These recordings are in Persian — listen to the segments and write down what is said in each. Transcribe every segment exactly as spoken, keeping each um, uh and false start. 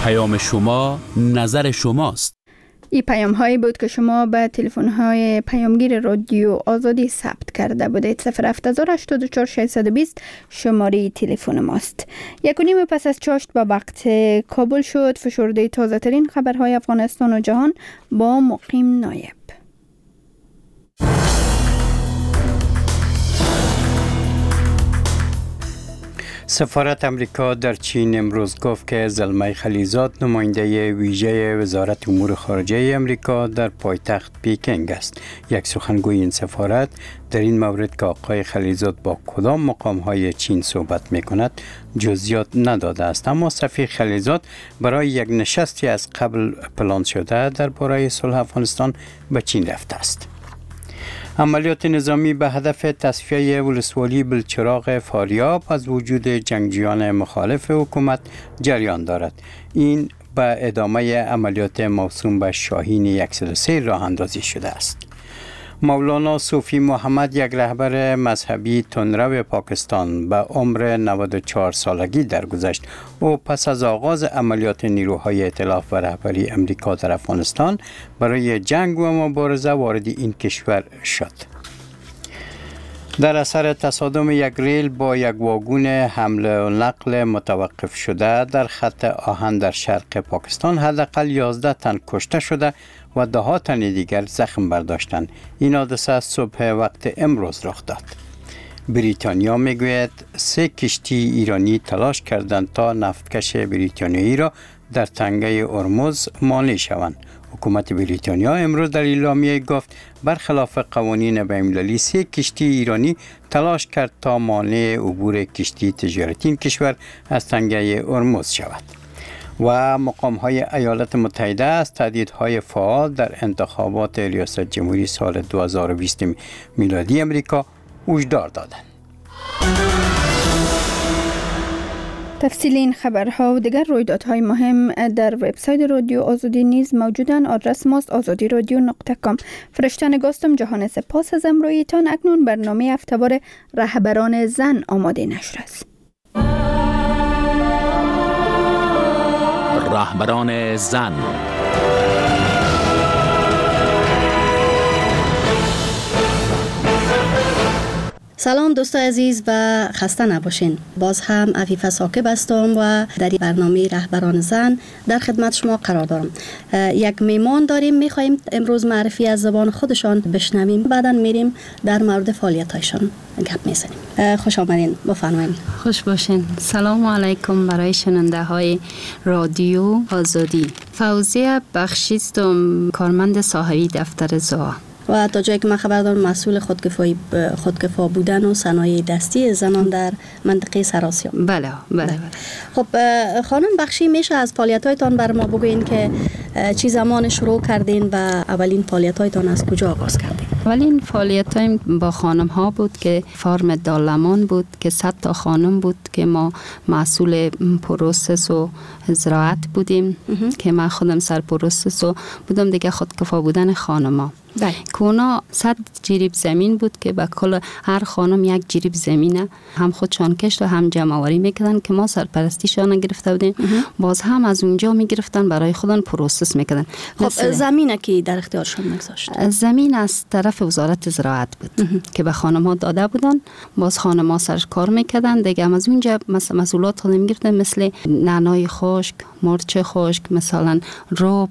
پیام شما نظر شماست. این پیام هایی بود که شما به تلفن های پیامگیر رادیو آزادی ثبت کرده بودید. صفر هفت هشت چهار شش دو صفر شماره تلفن ماست. یک و نیم پس از چاشت با وقت کابل شد. فشرده تازه ترین خبرهای افغانستان و جهان با مقیم نایب. سفارت امریکا در چین امروز گفت که زلمه خلیزاد نماینده ویژه وزارت امور خارجه امریکا در پایتخت پیکنگ است. یک سخنگوی این سفارت در این مورد که آقای خلیزاد با کدام مقام‌های چین صحبت می‌کند جزئیات نداده است، اما سفیر خلیزاد برای یک نشستی از قبل پلان شده درباره صلح افغانستان به چین رفته است. عملیات نظامی به هدف تصفیه ولسوالی بلچراغ فاریاب از وجود جنگجویان مخالف حکومت جریان دارد. این به ادامه عملیات موسوم به شاهین صد و سه راه اندازی شده است. مولانا صوفی محمد، یک رهبر مذهبی تندرو پاکستان، به عمر نود و چهار سالگی درگذشت. او پس از آغاز عملیات نیروهای ائتلاف و رهبری امریکا در افغانستان برای جنگ و مبارزه وارد این کشور شد. در اثر تصادم یک ریل با یک واگن حمل و نقل متوقف شده در خط آهن در شرق پاکستان حداقل یازده تن کشته شده و ده ها تن دیگر زخم برداشتند. این حادثه صبح وقت امروز رخ داد. بریتانیا میگوید سه کشتی ایرانی تلاش کردند تا نفتکش بریتانیایی را در تنگه هرمز مانع شوند. حکومت بریتانیا امروز در اعلامیه گفت برخلاف قوانین بین‌المللی سه کشتی ایرانی تلاش کرد تا مانع عبور کشتی تجارتی این کشور از تنگه هرمز شود. و مقام‌های ایالات متحده از تهدیدهای فعال در انتخابات ریاست جمهوری سال دو هزار و بیست میلادی امریکا هشدار دادند. تفصیل این خبرها و دیگر رویدادهای مهم در وبسایت رادیو آزادی نیز موجودن. آدرس ماست آزادی رادیو نقطه کام. فرشته نگاستم. جهان سپاس از امرویتان. اکنون برنامه هفته‌وار رهبران زن آماده نشر است. رهبران زن. سلام دوستان عزیز و خسته نباشین. باز هم عفیفه ثاقب هستم و در این برنامه رهبران زن در خدمت شما قرار دارم. یک میمان داریم، میخواییم امروز معرفی از زبان خودشان بشنویم، بعدا میریم در مورد فعالیت‌هایشان گپ میزنیم. خوش آمدین، بفرمایید. خوش باشین. سلام علیکم برای شنونده های رادیو آزادی. فوزیه بخشیستم، کارمند صاحبی دفتر زا و تا جایی که من خبر دارم مسئول خودکفایی خودکفا بودن و صنایع دستی زنان در منطقه سراسیاب. بله بله. خب خانم بخشی، میشه از فعالیت‌هایتان بر ما بگوین که چی زمان شروع کردین و اولین فعالیت‌هایتان از کجا آغاز کردین؟ اولین فعالیت‌هایم با خانم ها بود که فارم دالمان بود که صد تا خانم بود که ما مسئول پروسس و زراعت بودیم که من خودم سر پروسس و بودم دیگه خودکفا بودن خانم‌ها. بله. کونا صد جریب زمین بود که با کل هر خانم یک جریب زمینه هم خودشان کشت و هم جمع آوری میکردن که ما سرپرستیشان گرفته بودیم. باز هم از اونجا میگرفتن برای خودن پروسس میکردن. خب زمینه که در اختیارشان نگذاشت؟ زمین از طرف وزارت زراعت بود که به خانم ها داده بودن. باز خانم ها سرش کار میکردن دیگه. هم از اونجا مسئولات خودم میگرفتن، مثل نعنای خشک، مرچ خشک، مثلا رب،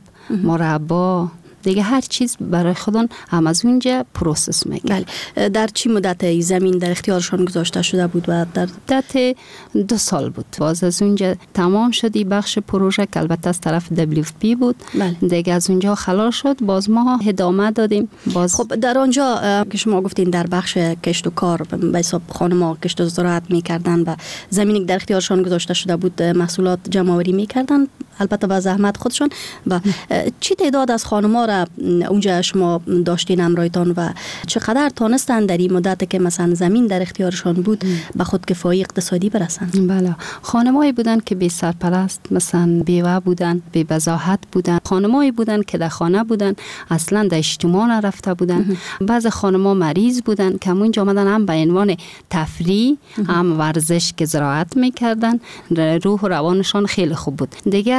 مربا، دیگه هر چیز برای خودان هم از اونجا پروسس میکنن. بله. در چی مدت زمین در اختیارشان گذاشته شده بود؟ و در مدت دو سال بود. باز از اونجا تمام شدی بخش پروژه که البته از طرف دبلیو اف پی بود. بله. دیگه از اونجا خلاص شد. باز ما ادامه دادیم. باز خب در آنجا که شما گفتین در بخش کشت و کار به حساب خانم‌ها کشت و زراعت میکردن و زمینی که در اختیارشان گذاشته شده بود محصولات جمع آوری میکردن، البته با زحمت خودشون. و چی تعداد از خانم‌ها را اونجا شما داشتین امرایتان و چقدر تانستن در این مدت که مثلا زمین در اختیارشان بود به خودکفایی اقتصادی برسن؟ بله، خانمایی بودن که بی سرپرست، مثلا بیوه بودن، بی بزاحت بودن، خانمایی بودن که در خانه بودن، اصلا در اجتماع نرفته بودن. بعض خانم‌ها مریض بودن که اونجا آمدن هم به عنوان تفریح هم ورزش که زراعت میکردن، روح و روانشان خیلی خوب بود. دیگه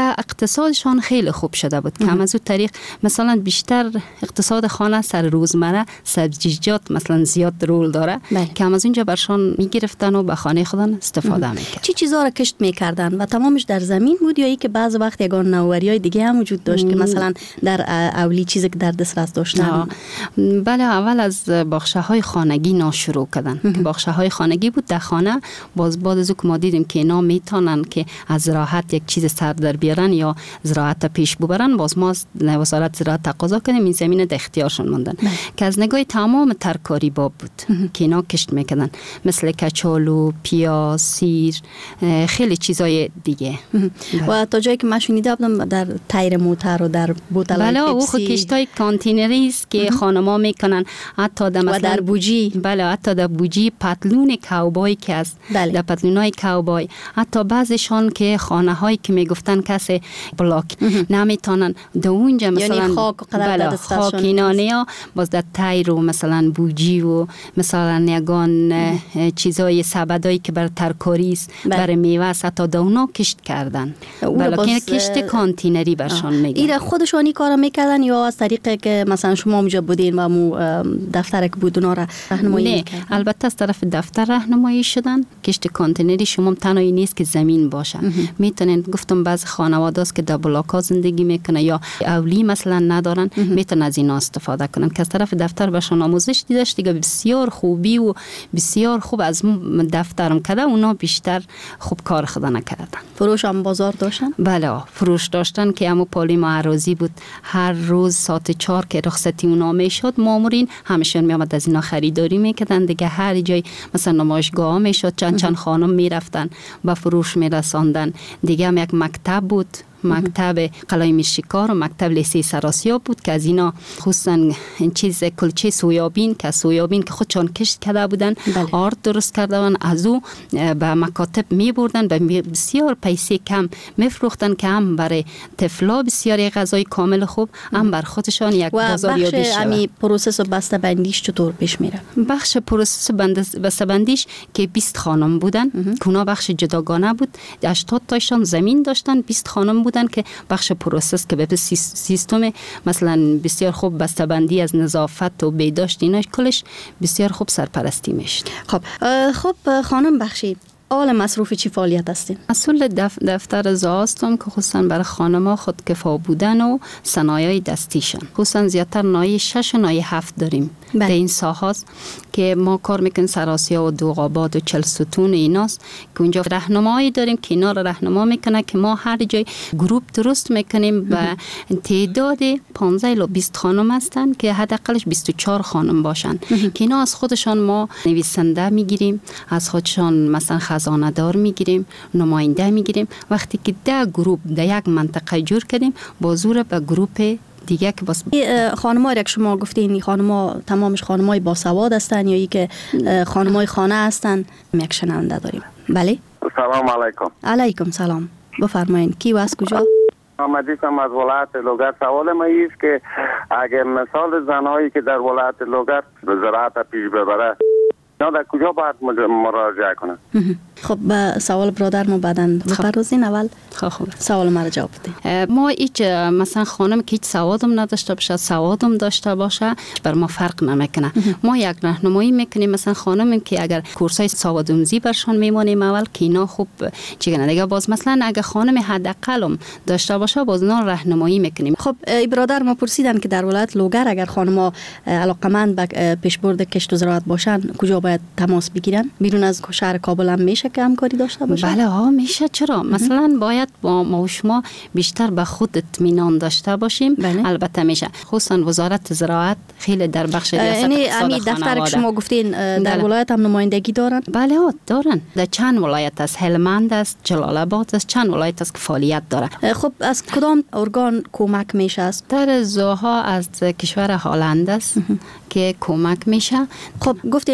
اقتصادشان خیلی خوب شده بود که از اون طریق مثلا بیشتر اقتصاد خانه سر روزمره سبزیجات مثلا زیاد رول داره بله. که از اونجا برشان میگرفتن و به خانه خودن استفاده میکرد. چی چیزا را کشت میکردن و تمامش در زمین بود یا ای که بعض وقت یگان نوآوری‌های دیگه هم وجود داشت که مثلا در اولی چیزی که در دسترس داشتن؟ بله، اول از باغچه های خانگی نا شروع کردن که باغچه های خانگی بود در خانه. باز بعد از که ما دیدیم که اینا میتونن که از زراعت یک چیز سر در بیارن یا زراعت پیش ببرن، باز ما وزارت زراعت تقاضا کردیم این زمین در اختیارشون موندن که از نگاه تمام ترکاری باب بود که اینا کشت میکردن، مثل کچالو، پیاز، سیر، خیلی چیزای دیگه. و تا جایی که من شنیده بودم در تایر موتر و در بوتلای بله، پپسی. او خود کشتای کانتینری است که خانما میکنن. حتی در و در بوجی. بله، حتی در بوجی پتلون کوبای که است. بله. در پتلونای کوبای حتی بعضیشان که خانه هایی که میگفتن کسی بلاک نمیتونن در اونجا مثلا یعنی خاک بله خاک اینا نیا باز در تایر و مثلا بوجی و مثلا یگان چیزای سبدایی که بر ترکاری است برای میوه است حتی در اونا کشت کردن. بلکه کشت کانتینری برشان میگن. ایره خودشانی کار میکردن یا از طریق که مثلا شما اونجا بودین و مو دفتر که بود اونا را راهنمایی میکردن؟ البته از طرف دفتر راهنمایی شدن. کشت کانتینری شما تنهایی نیست که زمین باشه، میتونن گفتم بعض خانواده است که در بلاک‌ها زندگی میکنه یا اولی مثلا ندارن میتونن از اینا استفاده کنن که از طرف دفتر برشان آموزش دیدش دیگه بسیار خوبی و بسیار خوب از دفترم کده اونا بیشتر خوب کار خدا نکردن. فروش هم بازار داشتن؟ بله، فروش داشتن که همو پالی معروضی بود. هر روز ساعت چهار که رخصتی اونا میشد مامورین همشون میامد از اینا خریداری میکردن دیگه. هر جای مثلا نمایشگاه میشد چند چند خانم میرفتن با فروش میرساندن دیگه. هم یک مکتب بود، مکتب قلعه میرشکار و مکتب لیسه سراسیاب بود که از اینا خصوصا این چیز کلچه سویابین که سویابین که خودشان کشت کرده بودن بله. آرد درست کرده بودن از او به مکاتب می بردن به بسیار پیسه کم میفروختن که هم برای طفلا بسیار غذای کامل خوب هم بر خودشان یک بازار یابی شود. و بخش پروسس و بسته بندیش چطور پیش میره؟ بخش پروسس بسته بندیش که بیست خانم بودن که اونا بخش جداگانه بود. هشتاد تایشان زمین داشتن، بیست خانم بودن که بخش پروسس که به سیستم مثلا بسیار خوب بسته‌بندی از نظافت و بهداشت اینا کلش بسیار خوب سرپرستی میشد. خب خب خانم بخشید اول مصروف چی فعالیت هستین؟ مسئول دف دفتر زاستم که خصوصا برای خانم‌ها خودکفا بودن و صنایع دستیشن. خصوصا زیادتر نایه شش و نایه هفت داریم. در این ساحه که ما کار میکنیم سراسیا و دوغاباد و چل ستون ایناست که اونجا راهنمایی داریم که اینا رو راهنما میکنه که ما هر جای گروپ درست میکنیم و تعداد پانزده الی بیست خانم هستن که حداقلش بیست و چهار خانم باشن که اینا از خودشان ما نویسنده میگیریم، از خودشان مثلا خزانه دار میگیریم، نماینده میگیریم. وقتی که ده گروپ در یک منطقه جور کردیم بازور به گروپ دیگه که باز خانم‌ها را که شما گفتین خانم‌ها تمامش خانم‌های باسواد هستن یا ای که خانم‌های خانه هستن؟ یک شنونده داریم. بله سلام علیکم. علیکم سلام. بفرمایید کی و از کجا؟ آمدیدم از ولایت لوگر. سوال ما است که اگر مثال زنایی که در ولایت لوگر زراعت پیش ببره یا در کجا باید مراجعه کنن؟ خب به سوال برادر ما بعداً بپردازین. اول خب سوال مرا جواب بدین. ما هیچ مثلا خانم که هیچ سوادم نداشته باشه سوادم داشته باشه بر ما فرق نمیکنه. ما یک راهنمایی میکنیم مثلا خانم که اگر کورسای سوادآموزی برشون میمونیم اول که اینا خوب چیگه دیگه باز مثلا اگر خانم حداقلم داشته باشه باز نه راهنمایی میکنیم. خب ای برادر ما پرسیدن که در ولایت لوگر اگر خانم‌ها علاقمند به پیشبرد کشت و زراعت باشن کجا باید تماس بگیرن؟ بیرون از شهر کابل هم میشه که همکاری داشته باشه؟ بله ها میشه. چرا؟ مثلا باید با ما و شما بیشتر به خود اطمینان داشته باشیم. بله. البته میشه. خصوصا وزارت زراعت خیلی در بخش ریاست اقتصاد دفتر که شما گفتین در بله. ولایت هم نمایندگی دارن؟ بله ها دارن. در چند ولایت است، هلمند است، جلال آباد است، چند ولایت است که فعالیت داره. خب از کدام ارگان کمک میشه است؟ در زوها از کشور هلند است که کمک میشه. خب گفتین چند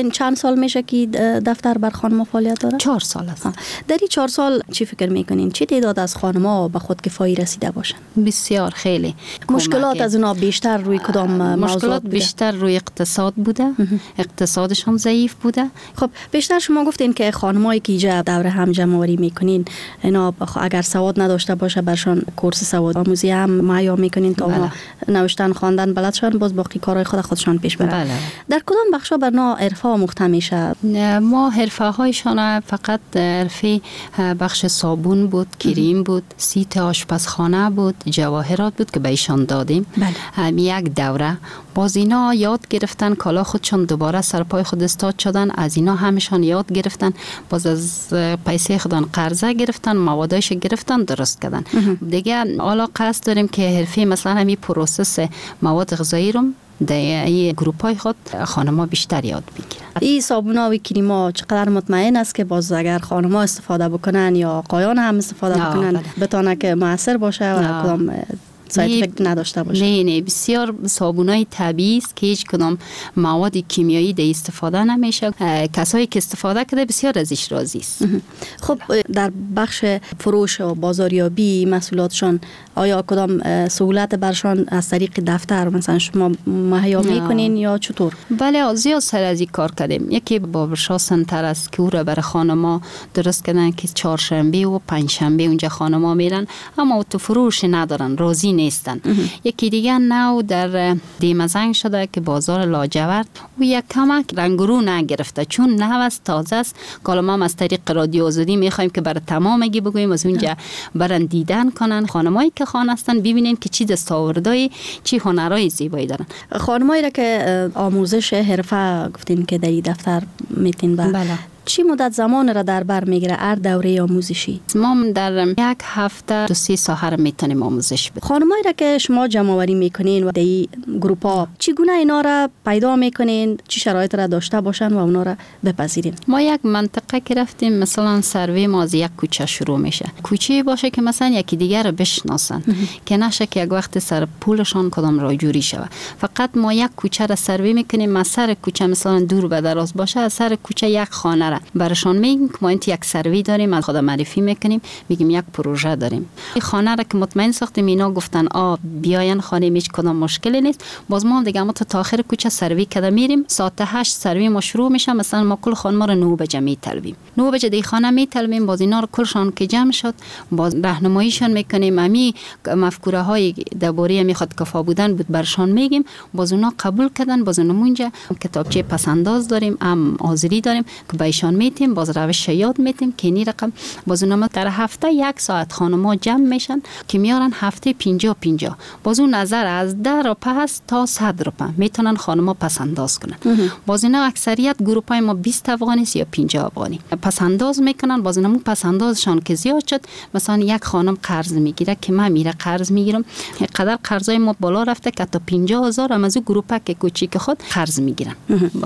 سال میشه که دفتر بر خانم فعالیت داره؟ چهار سال است. در این چهار سال چی فکر میکنین؟ چه تعداد از خانم‌ها به خودکفایی رسیده باشن؟ بسیار خیلی. مشکلات از اونا بیشتر روی کدام موضوعات مشکلات بیشتر روی اقتصاد بوده. اقتصادشون ضعیف بوده. خب بیشتر شما گفتین که خانمایی که اینجا دوره هم جمع‌آوری میکنین اینا اگر سواد نداشته باشه برشان کورس سواد آموزی هم معیا میکنین تا اونا نوشتن خواندن بلد شون باز باقی کارهای خود خودشان پیش برن. بله. در کدام بخشا برنا حرفه آموخته میشه؟ ما حرفه هایشان فقط حرفه بخش صابون بود، کریم بود، سیت آشپزخانه بود، جواهرات بود که به ایشان دادیم. بله. یک دوره باز اینا یاد گرفتن کالا خودشان دوباره سر پای خود استاد شدن، از اینا همشان یاد گرفتن، باز از پیسه خودان قرضه گرفتن، موادایش گرفتن درست کردن. دیگه حالا قصد داریم که حرفه مثلا همین پروسس مواد غذایی رو در این گروپ های خود خانم‌ها بیشتر یاد بگیرن. این صابونا و کریما چقدر مطمئن است که باز اگر خانم‌ها استفاده بکنن یا آقایان هم استفاده بکنن بتونه که موثر باشه و کدام ساید افکت نداشته باشه؟ نه نه بسیار صابونای طبیعی است که هیچ کدام مواد کیمیایی در استفاده نمیشه. کسایی که استفاده کرده بسیار ازش راضی است. خب در بخش فروش و بازاریابی محصولاتشان آیا کدام سهولت برشان از طریق دفتر مثلا شما مهیا میکنین یا چطور؟ بله زیاد سر از این کار کردیم. یکی بابرشا سنتر است که او را برای خانما درست کردن که چهارشنبه و پنجشنبه اونجا خانما میرن اما تو فروش ندارن، راضی نیستن. یکی دیگه نو در دیمزنگ شده که بازار لاجورد و یک کمک رنگرو نگرفته چون نو است، تازه است. حالا ما از طریق رادیو آزادی میخوایم که برای تمامگی بگوییم از اونجا برن دیدن کنن، خانمایی که خان هستن ببینین که چی دستاوردهای چی هنرهای زیبایی دارن. خانمایی را که آموزش حرفه گفتین که در این دفتر میتین با بله. چی مدت زمان را در بر میگیره هر دوره آموزشی؟ ما در یک هفته دو سه ساعت میتونیم آموزش بدیم. خانمایی را که شما جمع آوری میکنین و در این گروپ ها چگونه اینا را پیدا میکنین؟ چی شرایط را داشته باشن و اونا را بپذیرین؟ ما یک منطقه که رفتیم مثلا سروی ما از یک کوچه شروع میشه. کوچه باشه که مثلا یکی دیگر رو بشناسن که نشه که یک وقت سر پولشان کدام را جوری شود. فقط ما یک کوچه را سروی میکنیم، ما سر کوچه مثلا دور و دراز باشه از سر کوچه یک خانه برشان میگیم که ما اینت یک سروی داریم، از خود معرفی میکنیم، میگیم یک پروژه داریم. این خانه را که مطمئن ساختیم اینا گفتن آ بیاین خانه هیچ کدام مشکلی نیست. باز ما دیگه ما تا آخر کوچه سروی کده میریم، ساعت هشت سروی ما شروع میشه. مثلا ما کل خانم رو نه بجه میطلبیم، نه بجه دی خانه میطلبیم. باز اینا رو کلشان که جمع شد باز راهنماییشان میکنیم، امی مفکوره های درباره میخواد کفا بودن بود برشان میگیم، باز اونا قبول کردن. باز اونجا کتابچه پس انداز داریم، ام حاضری داریم که بهشان میتیم، باز روش یاد میتیم که این رقم باز اونم در هفته یک ساعت خانم‌ها جمع میشن که میارن هفته پنجاه پنجاه. باز اون نظر از ده روپه هست تا صد روپه میتونن خانم‌ها پس انداز کنن. باز اینا اکثریت گروپای ما بیست افغانی است یا پنجاه افغانی پس انداز میکنن. باز اونم پس اندازشان که زیاد شد مثلا یک خانم قرض میگیره که من میره قرض میگیرم، قدر قرضای ما بالا رفته که تا پنجاه هزار هم از گروپا که کوچیک خود قرض میگیرن.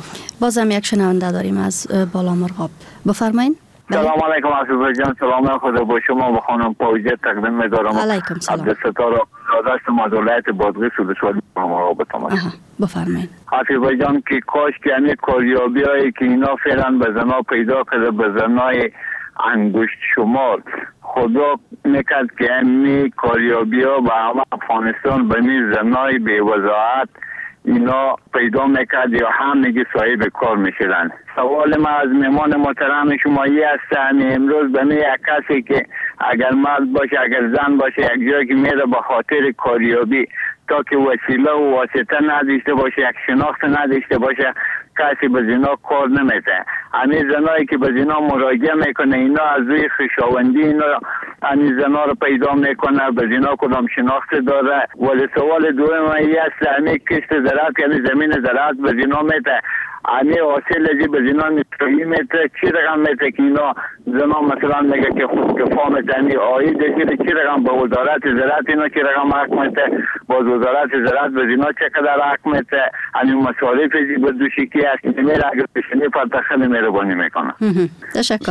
بازم یک شنونده داریم از بالا مرغاب، بفرمایید. سلام علیکم عزیز جان، سلام خدا با شما و خانم پوزیه تقدیم می‌دارم. علیکم سلام. عبدالستار داداش ما ولایت بادغیس سودشواری ما بتام. بفرمایید. عزیز جان که کاش که همین کاریابیایی که اینا فعلا به زنا پیدا کرده به زنای انگشت شمار خدا میکرد که همین کاریابی‌ها به همه افغانستان به می زنای بی وضاحت اینا پیدا میکرد یا هم میگه صاحب کار میشدن. سوال ما از مهمان محترم شما ای است همین امروز به می یک کسی که اگر مرد باشه اگر زن باشه یک جایی که میره به خاطر کاریابی تا که وسیله و واسطه نداشته باشه یک شناخت نداشته باشه کسی به زنا کار نمیده. همین زنایی که به زنا مراجعه میکنه اینا از روی خویشاوندی اینا همین زنا رو پیدا میکنه به زنا کدام شناخت داره. ولی سوال دوم ای است همین کشت زراعت یعنی زمین زراعت به زنا میده همین حاصل ازی به زنا نسخی میده چی رقم میده که اینا زنا مثلا میگه که خود کفا میده همین آیید ازی چی رقم به وزارت زراعت اینا چی رقم حق میده باز وزارت زراعت به زنا چقدر حق میده همین مصارف ازی به دوشکی هست میره اگر بشنی پرتخه میره بانی میکنه. تشکر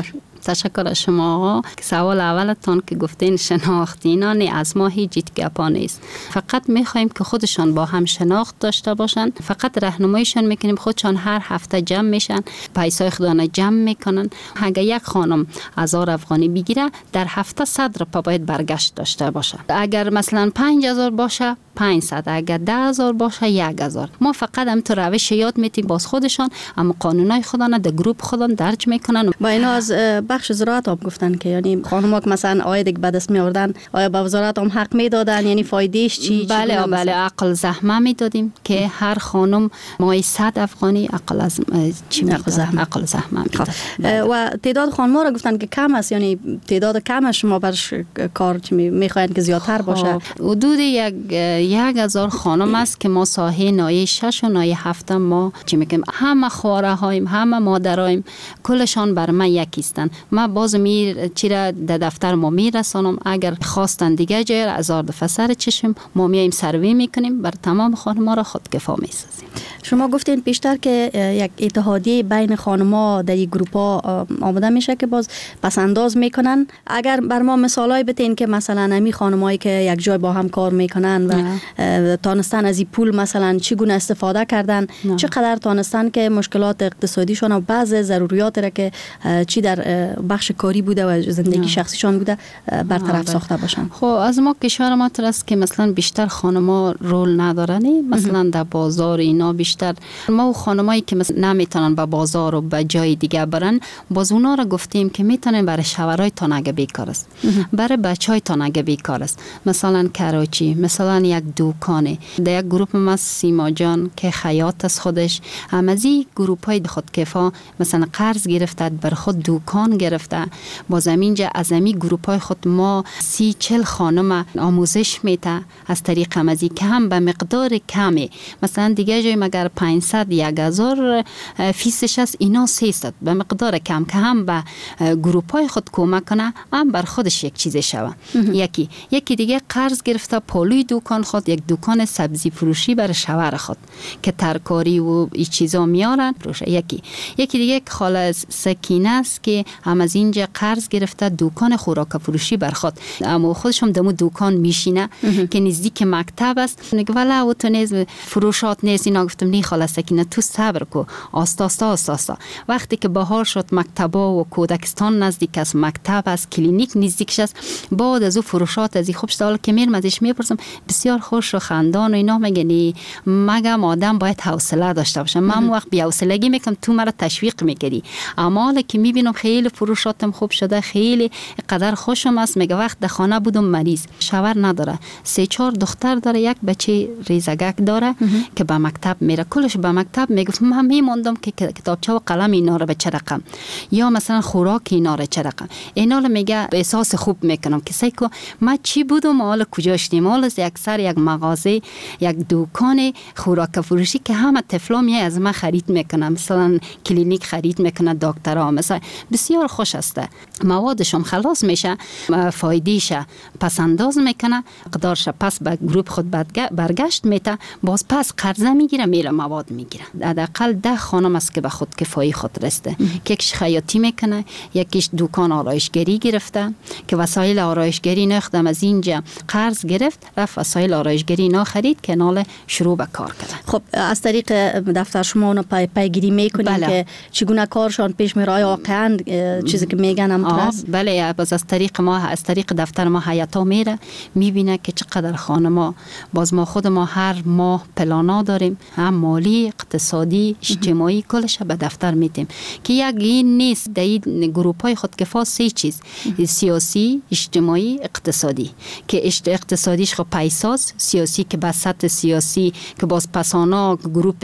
تشکر از شما آقا. سوال اولتون که گفتین شناخت، اینا نه، از ما هیچ گپا نیست. فقط میخوایم که خودشان با هم شناخت داشته باشن. فقط راهنماییشون میکنیم، خودشان هر هفته جمع میشن، پیسای خودشان جمع میکنن. اگر یک خانم هزار افغانی بگیره در هفته صد روپیه باید برگشت داشته باشه. اگر مثلا پنج هزار باشه پانصد، اگر ده هزار باشه یک هزار. ما فقط هم تو روش یاد میتیم، باز خودشان اما قانونای خودان در گروپ خودان درج میکنن. با اینا از بخش زراعت هم گفتن که یعنی خانم‌ها که مثلا آید به دست می آوردن، آیا به وزارت هم حق میدادن؟ یعنی فایدهش چی؟ بله بله، عقل زحمه میدادیم که هر خانم مای صد افغانی عقل از چی میداد؟ عقل زحمه میداد. و تعداد خانم‌ها را گفتن که کم است، یعنی تعداد کم شما برش کار چی میخواین که زیادتر باشه؟ حدود یک یک هزار خانم است که ما ساحه نایه شش و نایه هفت ما چی میگیم، همه خواره هایم، همه مادرایم، کلشان بر ما یکیستن. ما باز می چیرا در دفتر ما میرسانم، اگر خواستن دیگه جای هزار دفعه سر چشم ما میایم سروی میکنیم، بر تمام خانم‌ها را خودکفا میسازیم. شما گفتین پیشتر که یک اتحادیه بین خانم‌ها در این گروپ‌ها آماده میشه که باز پس انداز میکنن. اگر بر ما مثالای بتین که مثلا امی خانمایی که یک جای با هم کار میکنن و تانستن از این پول مثلا چگونه استفاده کردن، نه. چقدر تانستن که مشکلات اقتصادیشون و بعض ضروریات را که چی در بخش کاری بوده و زندگی نه. شخصیشان بوده برطرف ساخته باشن. خب از ما کشور ما ترست که مثلا بیشتر خانم‌ها رول ندارن، مثلا در بازار اینا بیشتر ما و خانمایی که مثلا نمیتونن به بازار و به جای دیگه برن، باز اونا را گفتیم که میتونن برای شوهرای تان اگه بیکار است، برای بچهای تان اگه بیکار است، مثلا کراچی، مثلا یک دکانه در یک گروپ ما سیما جان که خیاط از خودش هم از این گروپ های خودکفا مثلا قرض گرفته بر خود دکان گرفته، باز اینجا از این گروپ های خود ما سی چل خانم آموزش میته از طریق همزی که هم به مقدار کمه، مثلا دیگه جای مگر پانصد یک هزار فیسش است، اینا سیصد به مقدار کم که هم به گروپ های خود کمک کنه، هم بر خودش یک چیز شوه. یکی یکی دیگه قرض گرفته پالوی دکان خود، یک دکان سبزی فروشی برای شوهر خود که ترکاری و این چیزا میارن فروشه. یکی یکی دیگه خاله سکینه است که هم از اینجا قرض گرفته دکان خوراک فروشی بر خود، اما خودش هم دمو دکان میشینه که نزدیک مکتب است. میگه والا او تو نیز فروشات نیست. اینا گفتم نی خاله سکینه تو صبر کو، آستا آستا آستا. وقتی که بهار شد مکتبا و کودکستان نزدیک است، مکتب است، کلینیک نزدیکش است، بعد از او فروشات از این خوب سال که میرم ازش میپرسم بسیار خوش و خندان و اینا، میگه نی مگم آدم باید حوصله داشته باشه. من وقت بی حوصلگی میکنم تو مرا تشویق میکردی، اما حالا که میبینم خیلی فروشاتم خوب شده، خیلی قدر خوشم است. میگه وقت در خانه بودم مریض، شوهر نداره، سه چهار دختر داره، یک بچه ریزگک داره که به مکتب میره، کلش به مکتب. میگفت من میموندم که کتابچه و قلم اینا رو به چه رقم، یا مثلا خوراک اینا رو چه رقم. اینا رو میگه احساس خوب میکنم که سیکو ما چی بودم حالا کجا شدیم. حالا یک سر یک مغازه، یک دکان خوراک فروشی که همه طفلا می از من خرید میکنن، مثلا کلینیک خرید میکنه، دکترها مثلا بسیار خوش است، موادشون خلاص میشه، فایدهش پس انداز میکنه، قدارش پس به گروپ خود برگشت میته، باز پس قرضه میگیره میره مواد میگیره. حداقل ده خانم است که به خود کفایی خود رسته، که یکیش خیاطی میکنه، یکیش دکان آرایشگری گرفته که وسایل آرایشگری نخدم از اینجا قرض گرفت، رفت وسایل آرایشگری اینا خرید که نال شروع به کار کرد. خب از طریق دفتر شما اونو پی پیگیری میکنید بله. که چگونه کارشان پیش میره، واقعا چیزی که میگن هم درست؟ بله، باز از طریق ما از طریق دفتر ما هیئتا میره میبینه که چقدر خانما، باز ما خود ما هر ماه پلانا داریم، هم مالی، اقتصادی، اجتماعی، کلش به دفتر میدیم که یک این نیست. در این گروپ های خودکفا سه چیز، سیاسی، اجتماعی، اقتصادی، که اقتصادیش خب پیساز، سیاسی که به سطح سیاسی که باز پسانا گروپ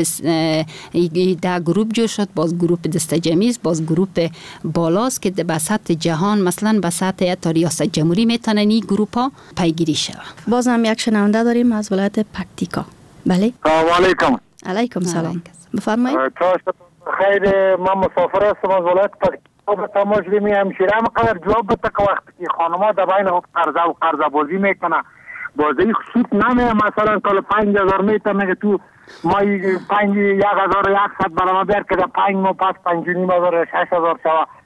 ده گروپ جو شد، باز گروپ دستجمیز، باز گروپ بالاست که به سطح جهان مثلا به سطح تا ریاست جمهوری میتونن این گروپ ها پیگیری شود. باز هم یک شنونده داریم از ولایت پکتیکا. بله. سلام علیکم. علیکم سلام. بفرمایید. خیر، من مسافر هستم از ولایت پکتیکا. به تماشای می همشیره هم قدر جواب بده که وقتی که خانم‌ها در بین خود قرضه و قرضه بازی میکنه، بازی سود نمیه. مثلا کال پنج هزار میتونه میگه تو ما پنج یک هزار و یکصد برام بیار که در پنج ماه پس پنج و نیم هزار شش هزار شوه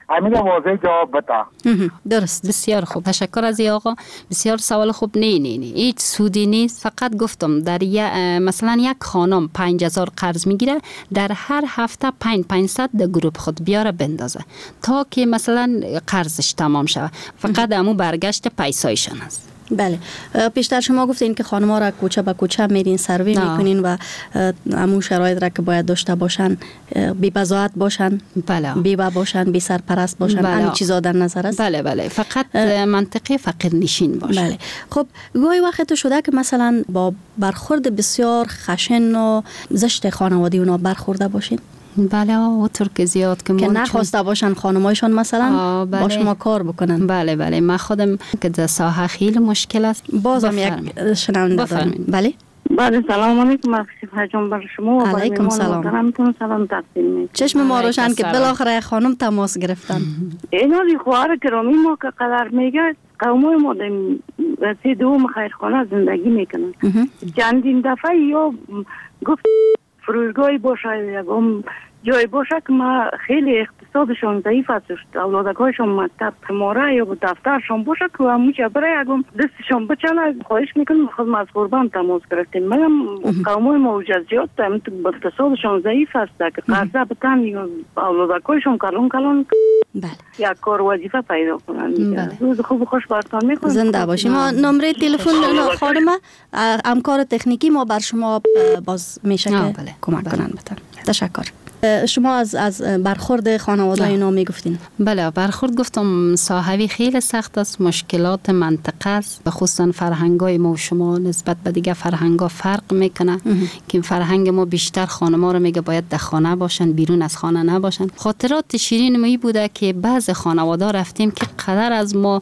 همین واضح جواب بده. درست، بسیار خوب، تشکر از این آقا. بسیار سوال خوب. نه نه نه هیچ سودی نیست. فقط گفتم در مثلا یک خانم پنج هزار قرض میگیره، در هر هفته پنج پنجصد در گروپ خود بیاره بندازه تا که مثلا قرضش تمام شود. فقط امو برگشت پیسایشان است. بله، پیشتر شما گفتین که خانم‌ها را کوچه به کوچه میرین سروی میکنین و همون شرایط را که باید داشته باشن، بی بضاعت باشن، بله، بیوه باشن، بی سرپرست باشن، بله. همین چیزا در نظر است. بله بله، فقط منطقه فقیر نشین باشه. بله. خب گاهی وقت شده که مثلا با برخورد بسیار خشن و زشت خانوادگی اونا برخورده باشین؟ بله، اونطور که زیاد که, که نخواسته باشن خانمایشان مثلا بله. با شما کار بکنن. بله بله، من خودم که در ساحه خیلی مشکل است. بازم یک شنونده داریم. بله بله، سلام علیکم. مخصوص حجم بر شما و علیکم سلام. میتونم سلام تقدیم میکنم. چشم ما روشن که بالاخره خانم تماس گرفتن. اینا دی خواهر گرامی ما که قدر میگه قومای ما در سی دوم خیرخانه زندگی میکنن. چندین دفعه یا گفت فروشگاهی باشه، یکم جای باشه که ما خیلی اقتصادشون ضعیف است، اولادکایشون مکتب تماره یا دفترشون باشه که همون چه برای یکم دستشون بچنه. خواهش میکنم خود ما از قربان تماس گرفتیم. مگم قومای ما وجزیات اقتصادشون ضعیف است که قرضه بتن یا اولادکایشون کلون کلون بله یک کار وظیفه پیدا کنن. روز خوب خوش براتون میکنم. زنده باشیم. ما نمره تلفن خانم همکار تکنیکی ما بر شما باز میشه که کمک کنن بتن. تشکر. شما از از برخورد خانواده اینا میگفتین؟ بله، برخورد گفتم صاحبی خیلی سخت است، مشکلات منطقه است، به خصوصا فرهنگای ما و شما نسبت به دیگه فرهنگا فرق میکنه که فرهنگ ما بیشتر خانما رو میگه باید در خانه باشن، بیرون از خانه نباشن. خاطرات شیرین ما بوده که بعض خانواده رفتیم که قدر از ما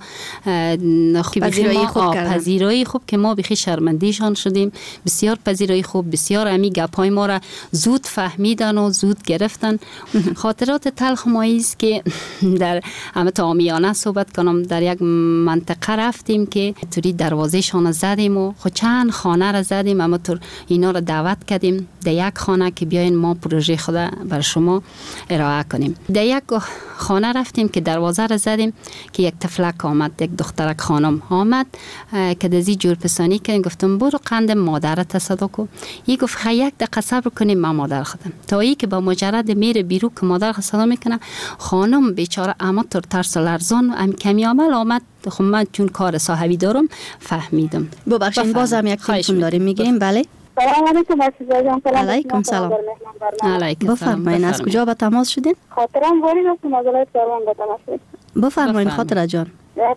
پذیرایی خوب کردن، پذیرایی خوب که ما بخی شرمندهشان شدیم. بسیار پذیرایی خوب، بسیار امی گپای ما را زود فهمیدن و زود گرفتن. خاطرات تلخ ما است که در همه تامیانه صحبت کنم، در یک منطقه رفتیم که توری دروازه شان زدیم و خود چند خانه را زدیم، اما طور اینا را دعوت کردیم در یک خانه که بیاین ما پروژه خود بر شما ارائه کنیم. در یک خانه رفتیم که دروازه را زدیم که یک طفلک آمد، یک دخترک خانم آمد که دزی جور پسانی کردیم. گفتم برو قند مادرت صدا کو. ای گفت خیلی یک دقیقه صبر کنیم من مادر خودم. تا ای که با مجرد میره بیرو که مادر خود صدا میکنه، خانم بیچاره اما تر ترس لرزان ام کمی عمل آمد. خب من چون کار صاحبی دارم فهمیدم. ببخشید بازم یک تلفن داریم میگیم. بله سلام علیکم عزیزان. سلام علیکم سلام. علیکم سلام. بفرمایید از کجا به تماس شدین؟ خاطرم وارد هستم از ولایت کرمان به تماس شدم. بفرمایید خاطر جان.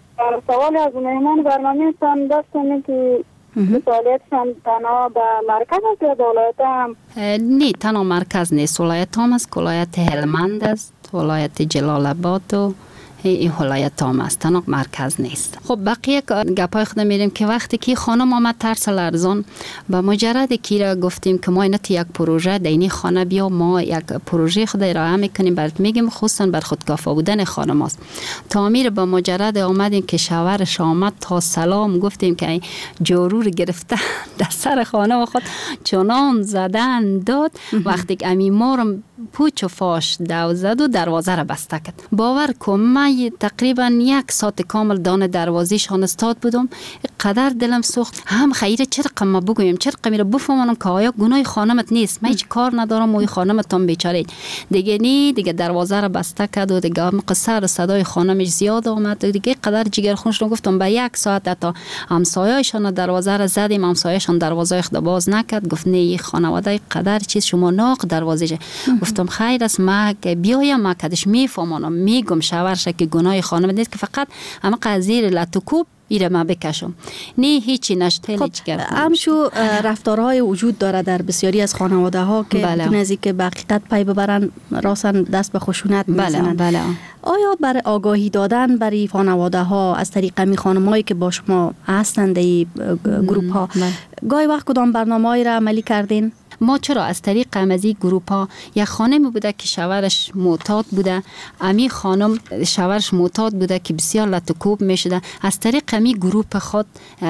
سوال از مهمان برنامه تان داشتم که مسئولیتشان تنها به مرکز است یا ولایت هم؟ نه، تنها مرکز نیست، ولایت هم است، ولایت هلمند است، ولایت جلال آباد و این ولایت هم است، تنها مرکز نیست. خب بقیه گپای خود میریم که وقتی که خانم آمد ترس لرزان، با مجرد کی را گفتیم که ما اینت یک پروژه دینی خانه بیا، ما یک پروژه خود ارائه میکنیم برات میگیم، خصوصا بر خودکافا بودن خانم است. تعمیر با مجرد آمدیم که شوهرش آمد تا سلام گفتیم که جارو رو گرفته در سر خانه و خود چنان زدن داد. وقتی که امی مارم پوچ و فاش دو زد و دروازه را بسته کرد. باور کن من تقریبا یک ساعت کامل دان دروازه شان استاد بودم، قدر دلم سوخت. هم خیره چرا ما بگویم، چرا میره بفهمونم که آیا گناه خانمت نیست، من هیچ کار ندارم و خانمتون بیچاره. دیگه نی دیگه دروازه را بسته کرد و دیگه قصه را صدای خانمش زیاد آمد و دیگه قدر جگر خونش رو گفتم به یک ساعت تا همسایه‌شان دروازه را زدیم، همسایه‌شان دروازه خود باز نکرد. گفت نه خانواده قدر چیز شما ناق دروازه. گفتم خیر است ما بیایم ما کدش میفهمم میگم شوهرش که گناه خانم نیست که فقط اما قضیه لطوکوب ایره ما بکشم. نه هیچی نشد. خب همشو رفتارهای وجود داره در بسیاری از خانواده ها که بدون از اینکه به حقیقت پی ببرن راسن دست به خشونت میزنن. بله بله. آیا برای آگاهی دادن برای خانواده ها از طریق می خانمایی که با شما هستند در گروپ ها گاهی وقت کدام برنامه‌ای را عملی کردین؟ ما چرا از طریق امزی گروپ ها یک خانم بوده که شوهرش معتاد بوده، امی خانم شوهرش معتاد بوده که بسیار لطکوب می شده، از طریق امی گروپ خود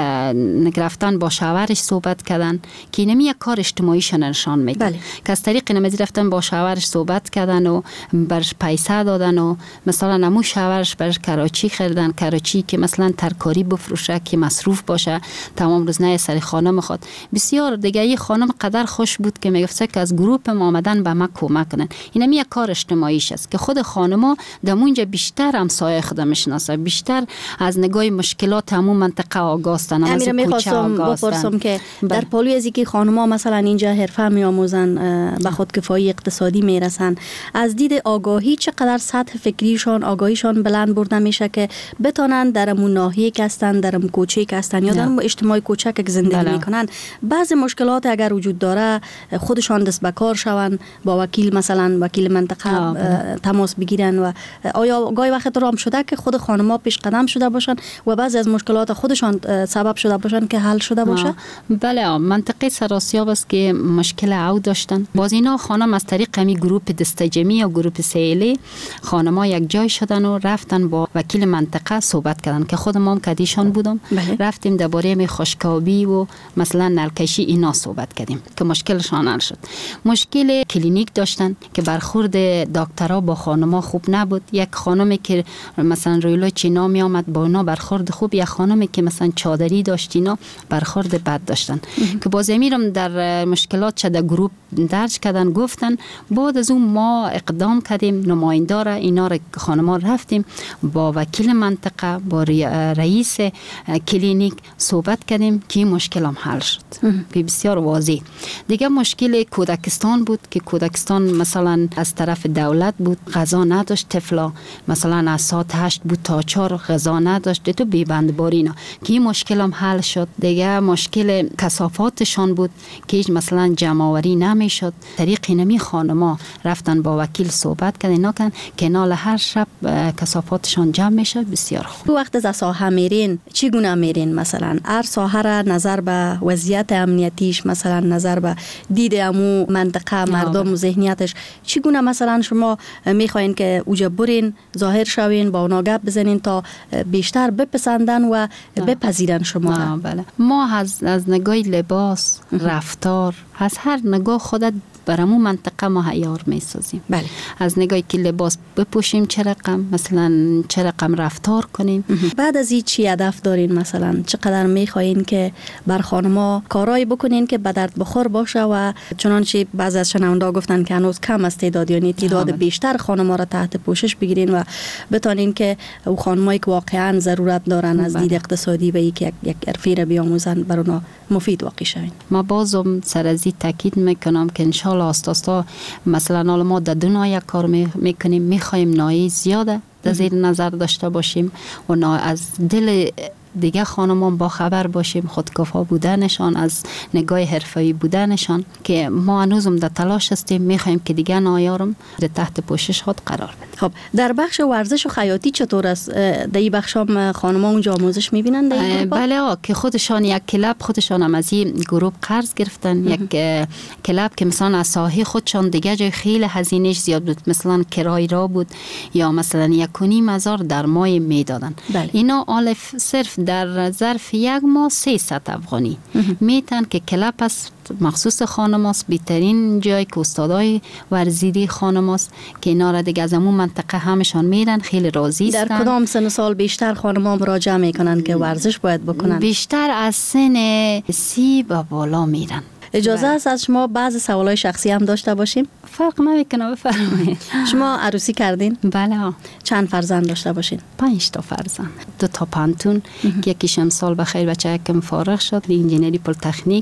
رفتن با شوهرش صحبت کردن که اینمی یک کار اجتماعیشان نشان میده. بله. که از طریق نمازی رفتن با شوهرش صحبت کردن و برش پیسه دادن و مثلا نمو شوهرش برش کراچی خریدن، کراچی که مثلا ترکاری بفروشه که مصروف باشه، تمام روز نه سر خانم خود. بسیار دیگه ای خانم قدر خوش بود که میگفته که از گروپ ما آمدن به ما کمک کنن. اینمی یک کار اجتماعیش است که خود خانما دمونجا بیشتر همسایه خود میشناسه، بیشتر از نگاه مشکلات همون منطقه آگاهستن. امیر میخواستم بپرسم که در پالوی از اینکه خانما مثلا اینجا حرفه میآموزن، به خودکفایی اقتصادی میرسن، از دید آگاهی چقدر سطح فکریشان آگاهیشان بلند برده میشه که بتونن در امون ناحیه که هستن، در امون کوچه که هستن یا در امون اجتماع کوچک که زندگی بله. میکنن، بعض مشکلات اگر وجود داره خودشان دست به کار شون، با وکیل مثلا وکیل منطقه تماس بگیرن و آیا گاهی وقت رام شده که خود خانم‌ها پیش قدم شده باشن و بعضی از مشکلات خودشان سبب شده باشن که حل شده باشه؟ بله، منطقه سراسیاب است که مشکل او داشتن. باز اینا خانم از طریق همی گروپ دستجمی یا گروپ سیلی خانم‌ها یک جای شدن و رفتن با وکیل منطقه صحبت کردن که خود ما هم کدیشان بودم. بله. رفتیم درباره می خشکابی و مثلا نلکشی اینا صحبت کردیم که مشکلشان حل شد. مشکل کلینیک داشتن که برخورد دکترها با خانم‌ها خوب نبود. یک خانمی که مثلا رویلو چینا می آمد با اونا برخورد خوب، یک خانمی که مثلا چادری داشت اینا برخورد بد داشتن که باز میرم در مشکلات چه در گروپ درج کردن گفتن. بعد از اون ما اقدام کردیم، نماینده را اینا را خانم‌ها رفتیم با وکیل منطقه با رئیس کلینیک صحبت کردیم که این مشکل هم حل شد که بسیار واضح. دیگه مشکل کودکستان بود که کودکستان مثلا از طرف دولت بود، غذا نداشت، طفلا مثلا از ساعت هشت بود تا چهار غذا نداشت، تو بیبندباری اینا که این مشکل هم حل شد. دیگه مشکل کثافاتشان بود که هیچ مثلا جمع‌آوری نمیشد. طریق اینمی خانما رفتن با وکیل صحبت کردن اینا کن که نال هر شب کثافاتشان جمع میشه. بسیار خوب. وقت از ساحه میرین چگونه میرین؟ مثلا هر ساحه را نظر به وضعیت امنیتیش، مثلا نظر به دید امو منطقه مردم و ذهنیتش چگونه مثلا شما میخواین که اوجا برین ظاهر شوین با اونا گپ بزنین تا بیشتر بپسندن و بپذیرن شما را؟ بله. ما از از نگاه لباس، رفتار، از هر نگاه خودت برامون منطقه ما عیار میسازیم. بله. از نگاهی که لباس بپوشیم چه رقم، مثلا چه رقم رفتار کنیم. بعد از این چی هدف دارین؟ مثلا چقدر میخواین که بر خانما کارایی بکنین که به درد بخور باشه و چنانچه بعض از شنوندا گفتن که هنوز کم است تعداد، یعنی تعداد بیشتر خانما را تحت پوشش بگیرین و بتونین که او خانمایی که واقعا ضرورت دارن از دید اقتصادی و یک یک حرفی را بیاموزن بر اونا مفید واقع شوین. ما بازم سر از این تاکید میکنم که انشالله آستاستا مثلا حالا ما در دنیا کار میکنیم، میخوایم نایی زیاده در زیر نظر داشته باشیم و نا از دل دیگه خانمان با خبر باشیم، خودکفا بودنشان، از نگاه حرفه‌ای بودنشان که ما هنوزم در تلاش هستیم، میخوایم که دیگه نایارم در تحت پوشش خود قرار بده. خب در بخش ورزش و خیاطی چطور است؟ در این بخش هم خانمان اونجا آموزش میبینن در این گروه؟ بله ها، که خودشان یک کلاب خودشان هم از این گروه قرض گرفتن. یک کلاب که مثلا از ساحه خودشان دیگه جای خیلی هزینهش زیاد بود، مثلا کرای را بود یا مثلا یک و نیم هزار در ماه میدادن. بله. اینا الف صرف در ظرف یک ماه سیصد افغانی میتن که کلاب است مخصوص خانماست، بهترین جای که استادای ورزیدی خانماست که اینا را دیگه از همون منطقه همشان میرن، خیلی راضی هستن. در کدام سن سال بیشتر خانم‌ها مراجعه میکنن که ورزش باید بکنن؟ بیشتر از سن سی و بالا میرن. اجازه است از شما بعض سوالای شخصی هم داشته باشیم؟ فرق نمیکنه، بفرمایید. شما عروسی کردین؟ بله. چند فرزند داشته باشین؟ پنج تا فرزند. دو تا پانتون که یکیش امسال بخیر بچه کم فارغ شد، انجینری پلی‌تکنیک.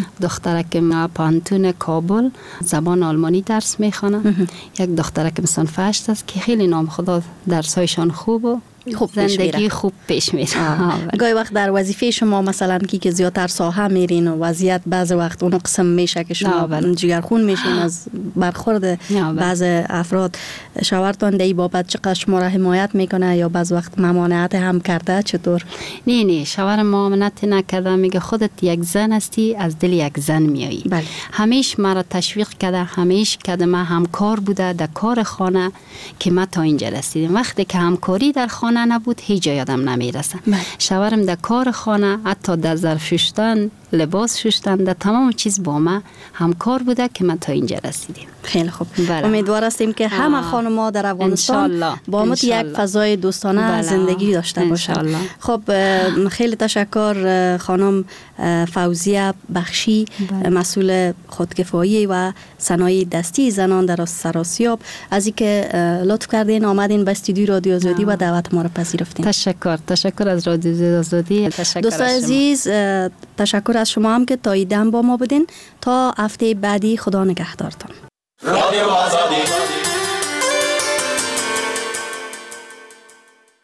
دخترکم پانتون کابل زبان آلمانی درس میخونه. یک دخترکم صنف هشت است که خیلی نام خدا درسایشان خوبه. خوب پیش زندگی میره. خوب پیش میره. گاهی وقت در وظیفه شما مثلا کی که زیادتر ساحه میرین و وضعیت بعض وقت اونو قسم میشه که شما جگرخون میشین از برخورد بعض افراد. شوهرتان در این بابت چقدر شما را حمایت میکنه یا بعض وقت ممانعت هم کرده؟ چطور؟ نه نه شوهر ممانعت نکرده، میگه خودت یک زن هستی، از دل یک زن میایی. بله. همیش مرا تشویق کرده، همیش کرده من همکار بوده در کار خانه که ما تا اینجا رسیدیم. وقتی که همکاری در خانه نبود هیچ جا یادم نمیرسه. شوهرم در کار خانه، حتی در ظرف شستن، لباس شستن، در تمام چیز با ما همکار بوده که ما تا اینجا رسیدیم. خیلی خوب. بله. امیدوار هستیم که همه خانم‌ها در افغانستان با ما یک فضای دوستانه بله. زندگی داشته باشند. خب خیلی تشکر خانم فوزیه بخشی، بله. مسئول خودکفایی و صنایع دستی زنان در سراسیاب، از اینکه لطف کردین آمدین به استودیو رادیو آزادی و دعوت ما را پذیرفتین. تشکر تشکر از رادیو آزادی. دوستان عزیز تشکر از شما هم که تا ایدم با ما بودین. تا هفته بعدی خدا نگهدارتان. رادیو آزادی.